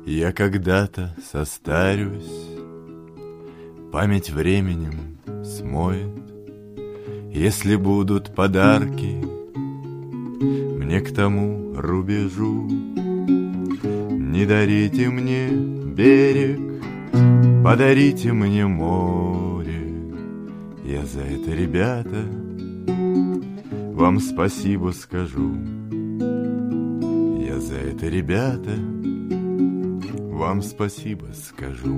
Я когда-то состарюсь, память временем смоет. Если будут подарки мне к тому рубежу, не дарите мне берег, подарите мне море. Я за это, ребята, вам спасибо скажу. Я за это, ребята, вам спасибо скажу.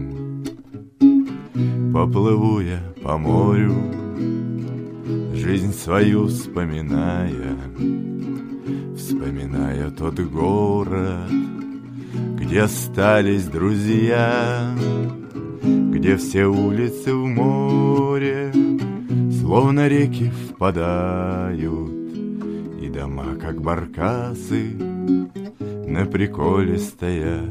Поплыву я по морю, жизнь свою вспоминая, вспоминая тот город, где остались друзья, где все улицы в море словно реки впадают, и дома, как баркасы, на приколе стоят.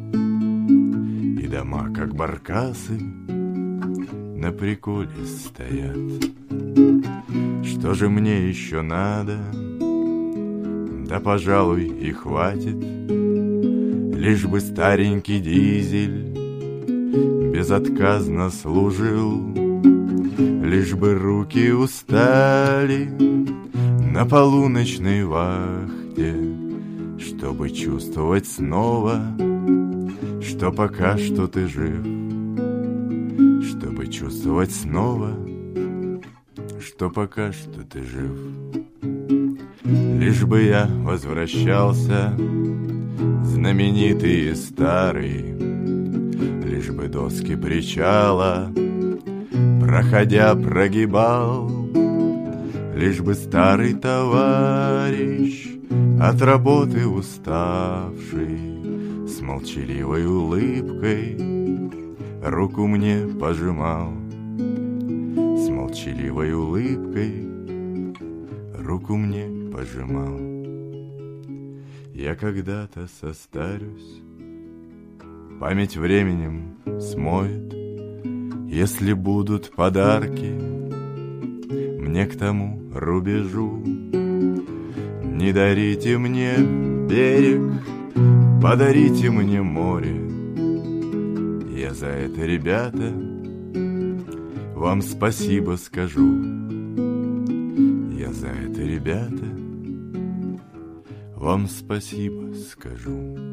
И дома, как баркасы, на приколе стоят. Что же мне еще надо? Да, пожалуй, и хватит. Лишь бы старенький дизель безотказно служил, лишь бы руки устали на полуночной вахте, чтобы чувствовать снова, что пока что ты жив, чтобы чувствовать снова, что пока что ты жив. Лишь бы я возвращался, знаменитый и старый, лишь бы доски причала, проходя, прогибал, лишь бы старый товарищ, от работы уставший, с молчаливой улыбкой руку мне пожимал. С молчаливой улыбкой руку мне пожимал. Я когда-то состарюсь, память временем смоет. Если будут подарки мне к тому рубежу, не дарите мне берег, подарите мне море. Я за это, ребята, вам спасибо скажу. Я за это, ребята, вам спасибо скажу.